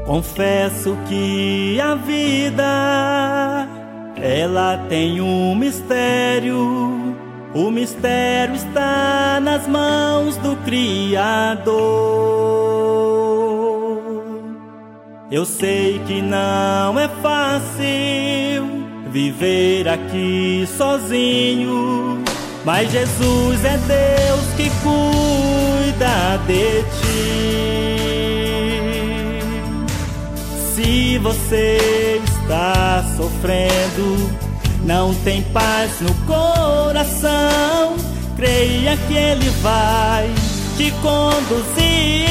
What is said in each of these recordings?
Confesso que a vida, ela tem um mistério. O mistério está nas mãos do Criador. Eu sei que não é fácil viver aqui sozinho, mas Jesus é Deus que cuida de ti. Se você está sofrendo, não tem paz no coração, creia que Ele vai te conduzir.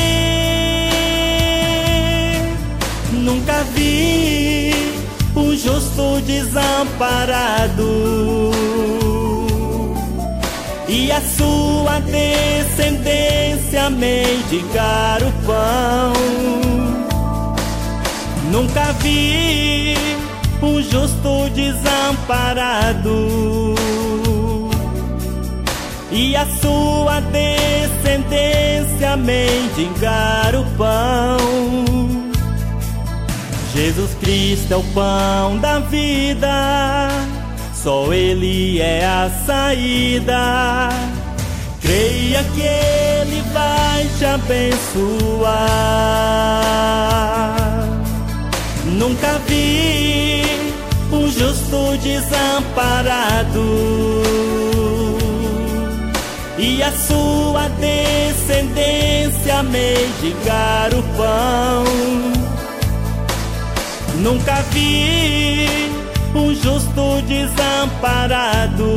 Nunca vi um justo desamparado e a sua descendência mendigar o pão. Nunca vi um justo desamparado e a sua descendência mendigar o pão. Jesus Cristo é o pão da vida, só Ele é a saída. Creia que Ele vai te abençoar. Nunca vi um justo desamparado e a sua descendência mendigar o pão. Nunca vi um justo desamparado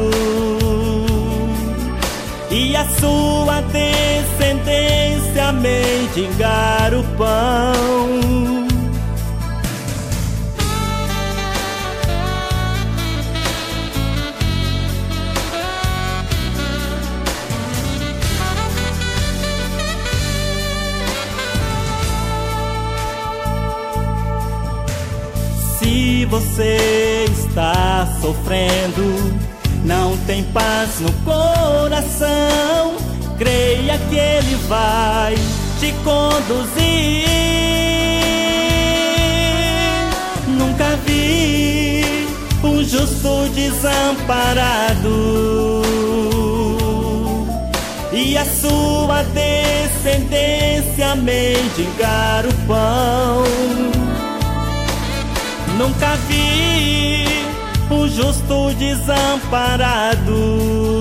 e a sua descendência mendigar o pão. Se você está sofrendo, não tem paz no coração, creia que Ele vai te conduzir. Nunca vi um justo desamparado e a sua descendência mendigar o pão. Nunca vi um justo desamparado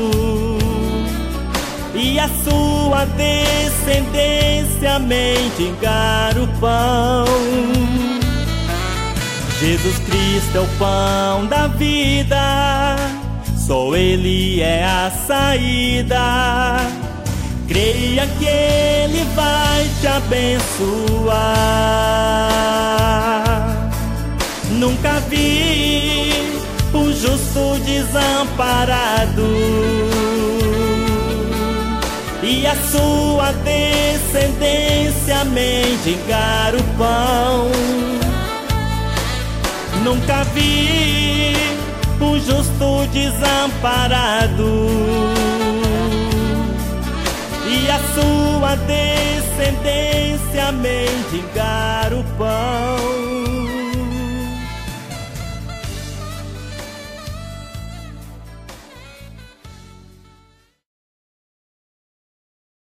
e a sua descendência mendigar o pão. Jesus Cristo é o pão da vida, só Ele é a saída. Creia que Ele vai te abençoar. Nunca vi um justo desamparado e a sua descendência mendigar o pão. Nunca vi um justo desamparado e a sua descendência mendigar